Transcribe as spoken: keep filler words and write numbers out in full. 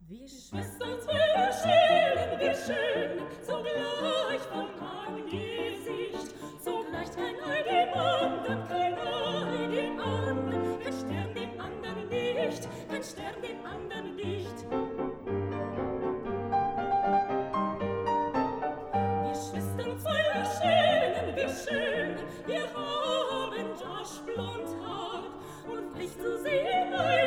Wir Schwestern zwei erschienen, wie schön, zugleich von Angesicht, zugleich kein Ei dem andern, kein Ei dem andern, kein Stern dem andern nicht, kein Stern dem andern nicht. Wir Schwestern zwei erschienen, wie schön, wir haben Josh blond Haar und Licht zu sehen,